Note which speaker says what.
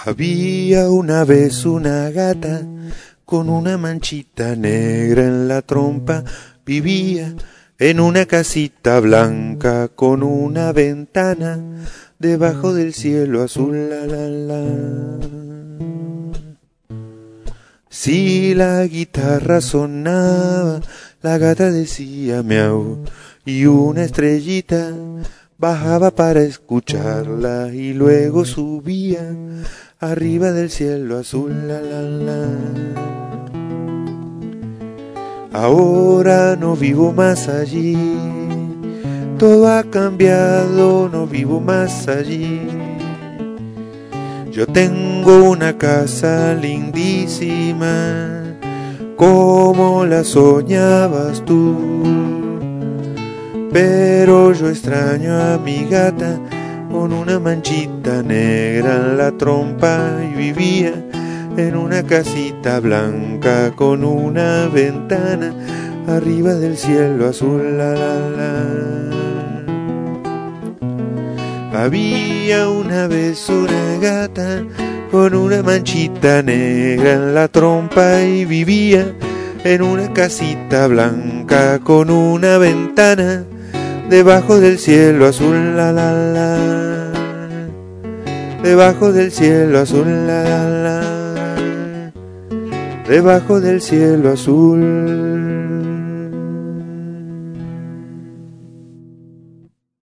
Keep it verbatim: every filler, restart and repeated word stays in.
Speaker 1: Había una vez una gata con una manchita negra en la trompa, vivía en una casita blanca con una ventana debajo del cielo azul, la la la. Si la guitarra sonaba, la gata decía miau, y una estrellita bajaba para escucharla y luego subía arriba del cielo azul, la la la. Ahora no vivo más allí, todo ha cambiado, no vivo más allí. Yo tengo una casa lindísima, como la soñabas tú, pero yo extraño a mi gata con una manchita negra en la trompa y vivía en una casita blanca con una ventana arriba del cielo azul, la la la. Había una vez una gata con una manchita negra en la trompa y vivía en una casita blanca con una ventana debajo del cielo azul, la la la. Debajo del cielo azul, la la la. Debajo del cielo azul.